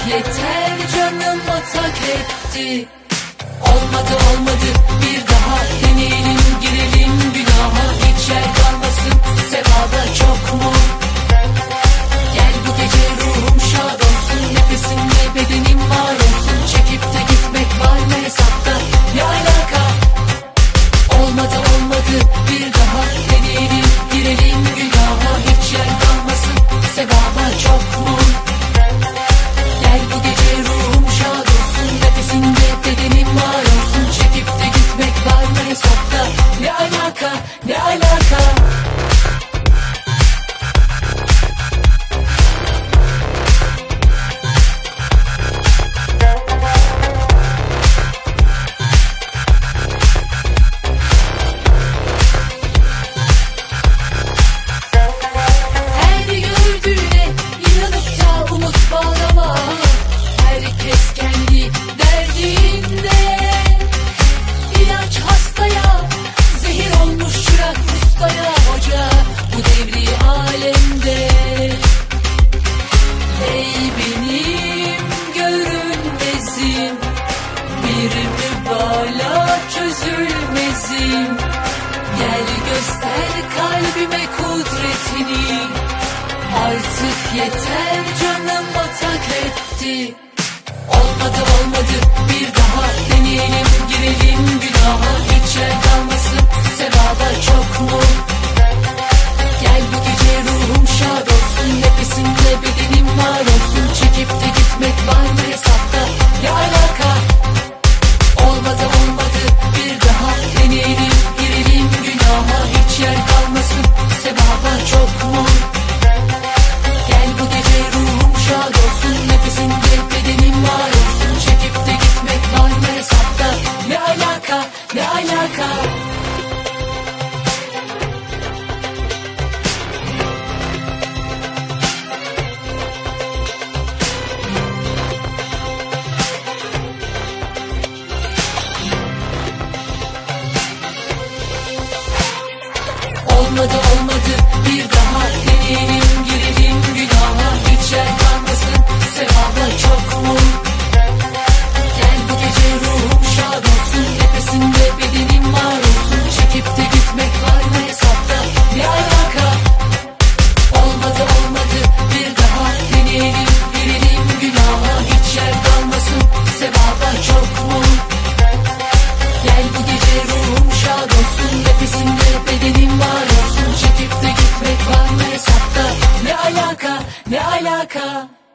yeter canıma tak etti. Olmadı bir daha deneyelim, girelim günaha, hiç yer kalmasın sevaba çok mu? Gel bu gece ruhum şad olsun, nefesimle bedenim var olsun, çekip de gitmek var mı hesapta, ne alaka? Olmadı bir daha deneyelim, girelim günaha, hiç yer kalmasın sevaba çok mu? Gel bu gece ruhum şad olsun, nefesimde bedenim var olsun, çekip de gitmek var mı hesapta, ne alaka, ne alaka? Çözülmezim, gel göster kalbime kudretini, artık yeter canıma tak etti. Olmadı bir daha deneyelim, girelim günaha, hiç yer kalmasın sevaba çok mu? Gel bu gece ruhum şad olsun, nefesimle bedenim var olsun, çekip de gitmek var mı hesapta, ne alaka? Olmadı bir daha deneyelim, girelim günaha, hiç yer kalmasın sevaba çok mu? Gel bu gece ruhum şad olsun, nefesimde bedenim var olsun, çekip de gitmek var mı hesapta, ne alaka, ne alaka? Olmadı bir daha deneyelim, girelim günaha, hiç yer kalmasın sevaba çok mu? Gel bu gece ruhum şad olsun, nefesimde bedenim var olsun, çekip de gitmek var mı hesapta, ne alaka? Olmadı bir daha deneyelim, girelim günaha, hiç yer kalmasın sevaba çok mu? Gel bu gece ruhum şad olsun, nefesimde bedenim var olsun, çekip de gitmek var mı hesapta, ne alaka, ne alaka?